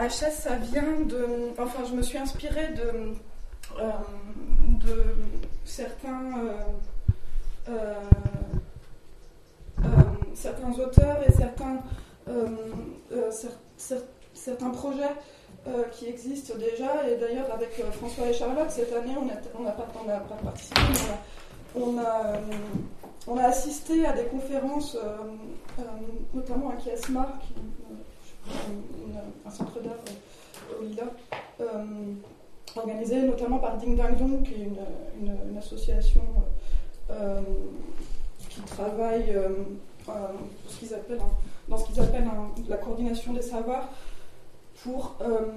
HS, ça vient de... Enfin, je me suis inspirée de certains auteurs et certains projets qui existent déjà. Et d'ailleurs, avec François et Charlotte, cette année, on n'a pas participé, mais on a assisté à des conférences, notamment à Kiasma, un centre d'art au Lila, organisé notamment par Ding Dang Dong, qui est une association qui travaille dans ce qu'ils appellent la coordination des savoirs pour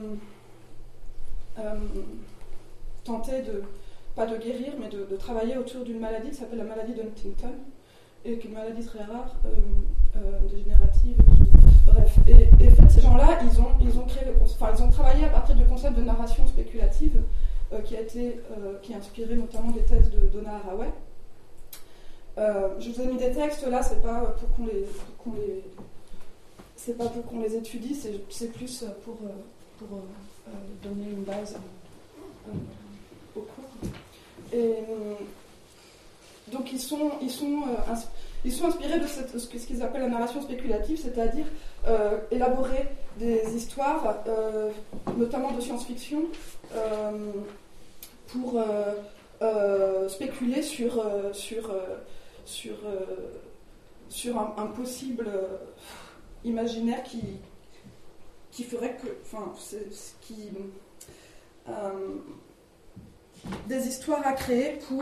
tenter pas de guérir, mais de travailler autour d'une maladie qui s'appelle la maladie de Huntington, et qui est une maladie très rare, dégénérative. Bref, et ces gens-là, ils ont travaillé à partir du concept de narration spéculative, qui a inspiré notamment des textes de Donna Haraway. Je vous ai mis des textes là, c'est pas pour qu'on les étudie, c'est plus pour donner une base au cours. Et donc ils sont inspirés de ce qu'ils appellent la narration spéculative, c'est-à-dire élaborer des histoires, notamment de science-fiction, pour spéculer sur un possible imaginaire qui ferait que, des histoires à créer pour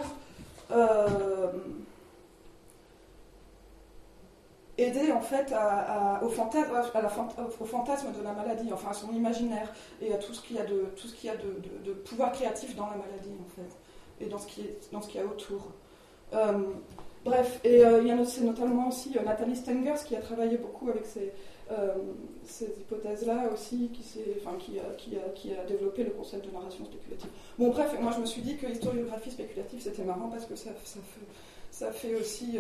aider en fait au fantasme de la maladie, enfin à son imaginaire et à tout ce qu'il y a de pouvoir créatif dans la maladie en fait et dans ce qu'il y a autour. Bref, et c'est notamment aussi Nathalie Stengers qui a travaillé beaucoup avec ces hypothèses-là aussi, qui a développé le concept de narration spéculative. Bon, bref, moi je me suis dit que l'historiographie spéculative c'était marrant parce que ça fait aussi.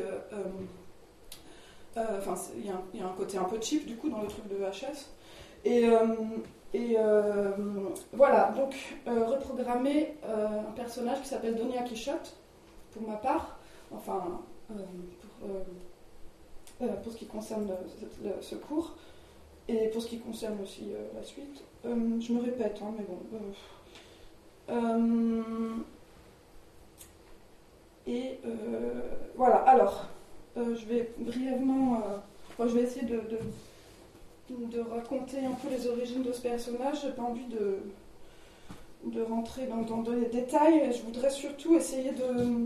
Il y a un côté un peu cheap du coup dans le truc de HS. Et voilà, donc reprogrammer un personnage qui s'appelle Donia Quichotte, pour ma part, enfin, pour ce qui concerne ce cours, et pour ce qui concerne aussi la suite. Je me répète, hein, mais bon. Voilà, alors, je vais brièvement... je vais essayer de raconter un peu les origines de ce personnage. J'ai pas envie de rentrer dans des détails. Je voudrais surtout essayer de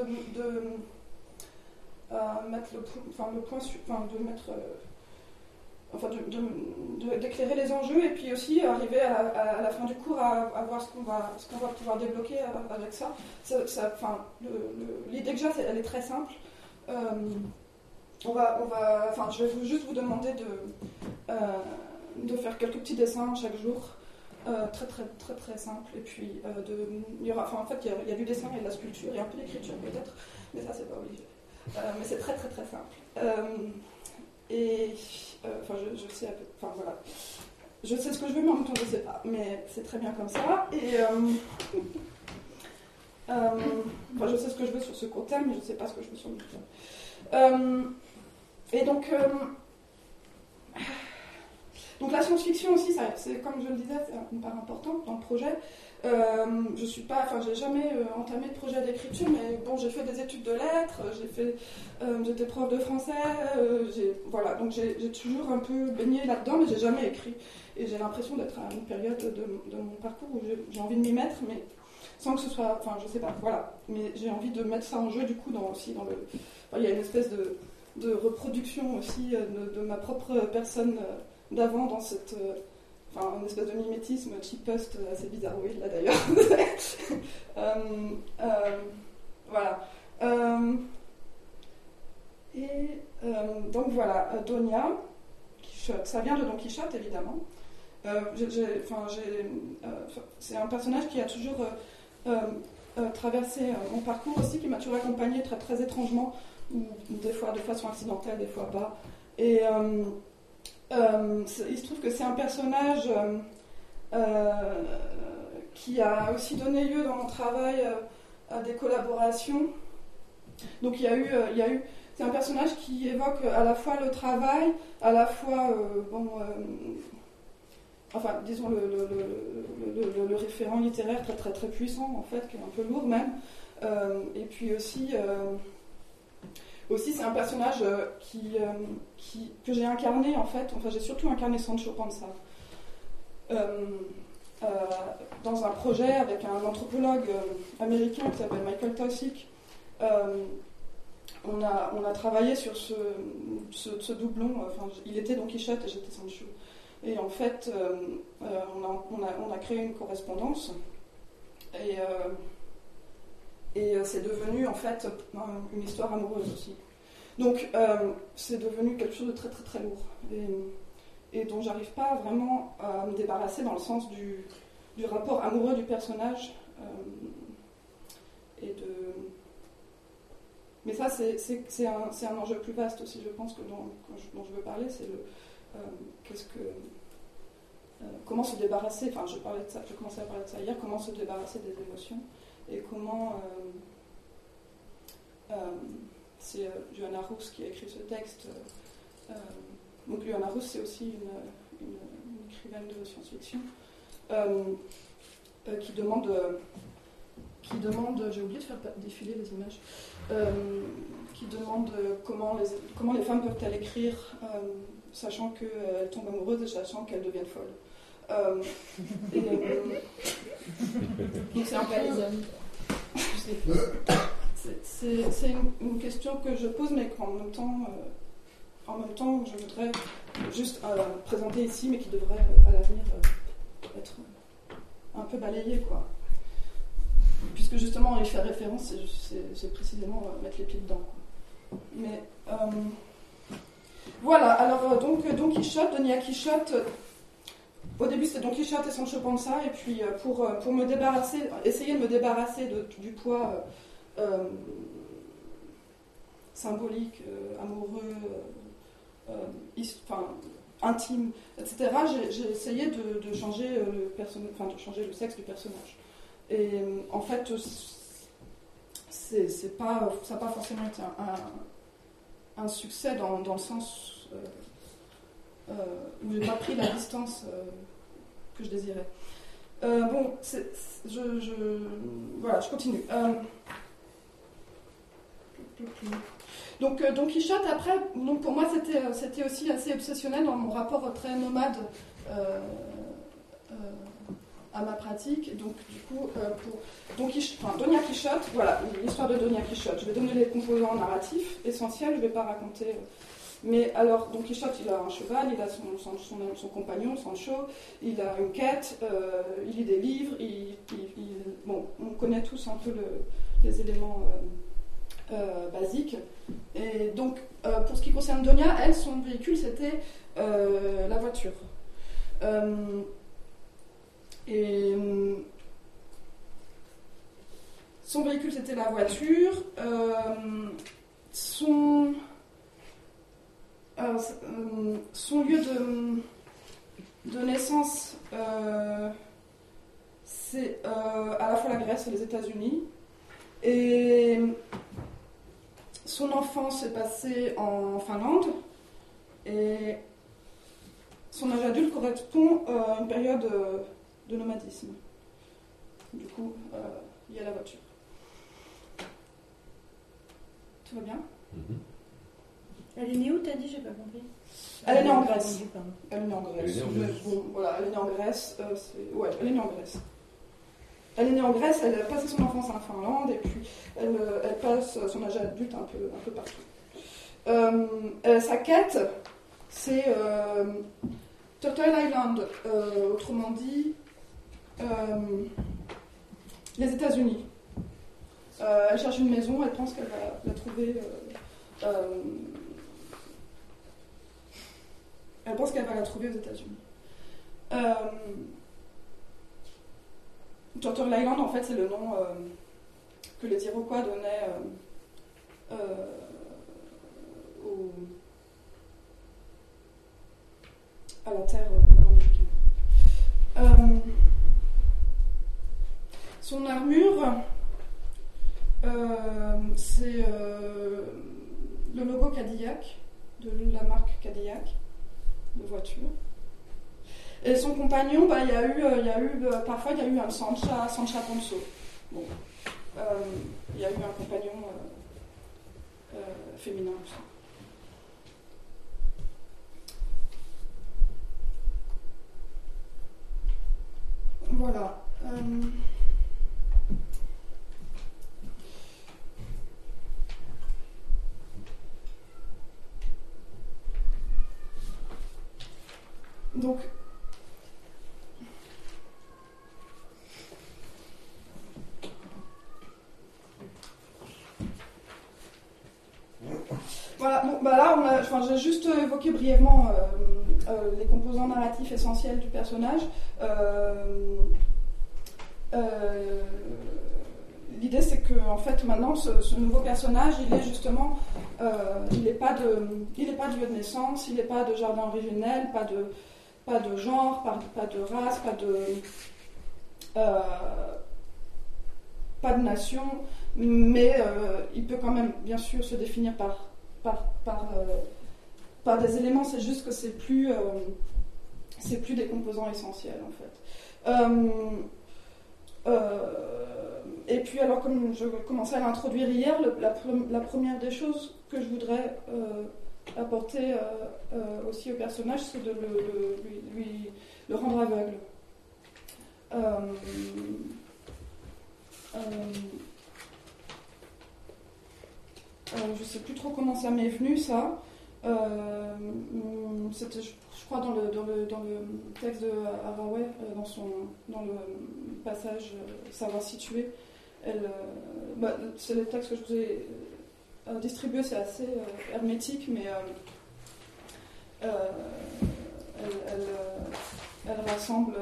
d'éclairer les enjeux et puis aussi arriver à la fin du cours à voir ce qu'on va pouvoir débloquer avec ça. L'idée que j'ai, elle est très simple. Je vais juste vous demander de faire quelques petits dessins chaque jour, très très très très simple. Et puis il y a du dessin et de la sculpture et un peu d'écriture peut-être, mais ça c'est pas obligé. Mais c'est très très très simple. Je sais voilà. Je sais ce que je veux, mais en même temps je sais pas. Mais c'est très bien comme ça. Et je sais ce que je veux sur ce court terme, mais je sais pas ce que je veux sur le long terme. Et donc la science-fiction aussi, c'est comme je le disais, c'est une part importante dans le projet. J'ai jamais entamé de projet d'écriture, mais bon, j'ai fait des études de lettres, j'étais prof de français, donc j'ai toujours un peu baigné là-dedans, mais j'ai jamais écrit. Et j'ai l'impression d'être à une période de mon parcours où j'ai envie de m'y mettre, mais sans que ce soit, je sais pas, voilà. Mais j'ai envie de mettre ça en jeu du coup il y a une espèce de reproduction aussi de ma propre personne d'avant dans cette... une espèce de mimétisme cheap-post assez bizarroïde là d'ailleurs. Voilà. Donc voilà, Donia Quichotte. Ça vient de Don Quichotte évidemment. C'est un personnage qui a toujours traversé mon parcours aussi, qui m'a toujours accompagné très, très étrangement, des fois de façon accidentelle, des fois pas. Et il se trouve que c'est un personnage qui a aussi donné lieu dans mon travail à des collaborations. Donc il y a eu c'est un personnage qui évoque à la fois le travail, à la fois enfin disons le référent littéraire très très très puissant en fait, qui est un peu lourd même, et puis aussi c'est un personnage que j'ai incarné en fait, enfin j'ai surtout incarné Sancho Panza dans un projet avec un anthropologue américain qui s'appelle Michael Taussig. On a travaillé sur ce doublon, enfin, il était Don Quichotte et j'étais Sancho. Et en fait, on a créé une correspondance et c'est devenu en fait une histoire amoureuse aussi. Donc c'est devenu quelque chose de très très très lourd et dont j'arrive pas vraiment à me débarrasser dans le sens du rapport amoureux du personnage mais ça c'est un enjeu plus vaste aussi, je pense, dont je veux parler, c'est comment se débarrasser, enfin je commençais à parler de ça hier, comment se débarrasser des émotions et comment c'est Johanna Rous qui a écrit ce texte. Donc Johanna Rous, c'est aussi une écrivaine de science-fiction qui demande, j'ai oublié de faire défiler les images, qui demande comment les femmes peuvent-elles écrire, sachant qu'elles tombent amoureuses et sachant qu'elles deviennent folles. Donc c'est un peu... C'est une question que je pose, mais qu'en même temps, je voudrais juste présenter ici, mais qui devrait à l'avenir être un peu balayée, quoi. Puisque justement, on y fait référence, c'est précisément mettre les pieds dedans, quoi. Mais voilà, alors donc Don Quichotte, Doña Quichotte, au début c'était Don Quichotte et Sancho Panza, et puis pour me débarrasser, essayer de me débarrasser du poids symbolique, amoureux, intime, etc., j'ai essayé de changer de changer le sexe du personnage. Et en fait, ça n'a pas forcément été un succès dans le sens où j'ai pas pris la distance que je désirais. Voilà, je continue. Donc Don Quichotte, après, donc pour moi c'était aussi assez obsessionnel dans mon rapport très nomade à ma pratique. Donc du coup, pour Doña Quichotte, voilà, l'histoire de Doña Quichotte. Je vais donner les composants narratifs essentiels, je ne vais pas raconter. Mais alors, Don Quichotte, il a un cheval, il a son compagnon, Sancho, il a une quête, il lit des livres, bon, on connaît tous un peu les éléments basiques. Et donc, pour ce qui concerne Doña, elle, son véhicule, c'était la voiture. Son véhicule, c'était la voiture. Son lieu de naissance, c'est à la fois la Grèce et les États-Unis. Et son enfance s'est passée en Finlande. Et son âge adulte correspond à une période de nomadisme. Du coup, il y a la voiture. Tout va bien ? Elle est née où, t'as dit? J'ai pas compris. Elle est née en Grèce. Elle est née en Grèce. Bon, voilà, elle est née en Grèce. Elle est née en Grèce. Elle est née en Grèce, elle a passé son enfance en Finlande, et puis elle passe son âge adulte un peu partout. Sa quête, c'est Turtle Island, autrement dit, les États-Unis. Elle cherche une maison, elle pense qu'elle va la trouver. Elle pense qu'elle va la trouver aux États-Unis. Turtle Island, en fait, c'est le nom que les Iroquois donnaient à la terre nord-américaine. Son armure, c'est le logo Cadillac, de la marque Cadillac, de voiture. Et son compagnon, parfois il y a eu un Sancha Ponzo. Bon, il y a eu un compagnon féminin aussi. Voilà. Donc, voilà, bon, là, j'ai juste évoqué brièvement les composants narratifs essentiels du personnage. L'idée, c'est que en fait, maintenant, ce nouveau personnage, il est justement, il n'est pas de lieu de naissance, il n'est pas de jardin originel, pas de genre, pas de race, pas de nation, mais il peut quand même, bien sûr, se définir par des éléments. C'est juste que c'est plus des composants essentiels, en fait. Et puis, alors, comme je commençais à l'introduire hier, la première des choses que je voudrais apporter aussi au personnage, c'est de le rendre aveugle. Je ne sais plus trop comment ça m'est venu, ça. C'était, je crois, dans le texte de Haraway, dans le passage Savoir situer. C'est le texte que je vous ai distribué, c'est assez hermétique, mais elle rassemble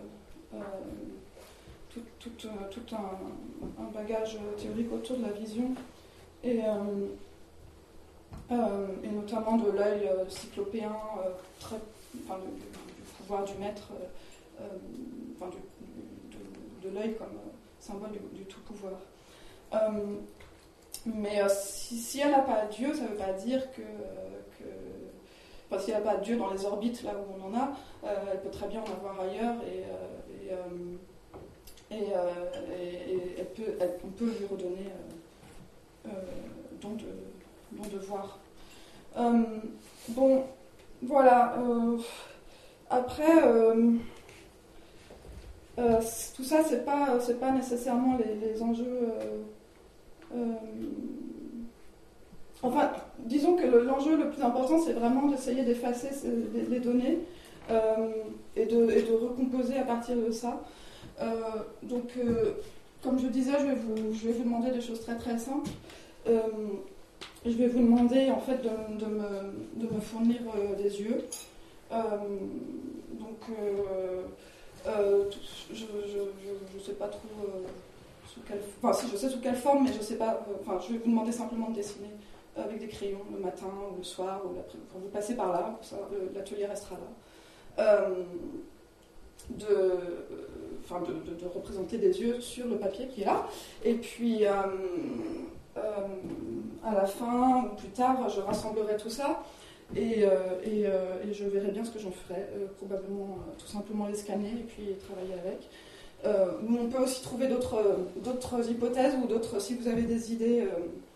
tout un bagage théorique autour de la vision et notamment de l'œil cyclopéen, du pouvoir du maître, de l'œil comme symbole du tout pouvoir. Mais si elle n'a pas Dieu, ça ne veut pas dire enfin, si elle n'a pas Dieu dans les orbites là où on en a, elle peut très bien en avoir ailleurs on peut lui redonner don de voir. Bon, voilà. Après, tout ça, c'est pas nécessairement les enjeux. Enfin, disons que l'enjeu le plus important, c'est vraiment d'essayer d'effacer les données et de recomposer à partir de ça. Donc, comme je disais, je vais vous demander des choses très très simples. Je vais vous demander en fait de me fournir des yeux. Donc, je sais pas trop sous quelle. Enfin, si je sais sous quelle forme, mais je sais pas. Enfin, je vais vous demander simplement de dessiner avec des crayons le matin ou le soir ou l'après. Quand vous passez par là, ça, l'atelier restera là. De représenter des yeux sur le papier qui est là. Et puis, à la fin ou plus tard, je rassemblerai tout ça et je verrai bien ce que j'en ferai. Probablement tout simplement les scanner et puis travailler avec. On peut aussi trouver d'autres hypothèses ou d'autres, si vous avez des idées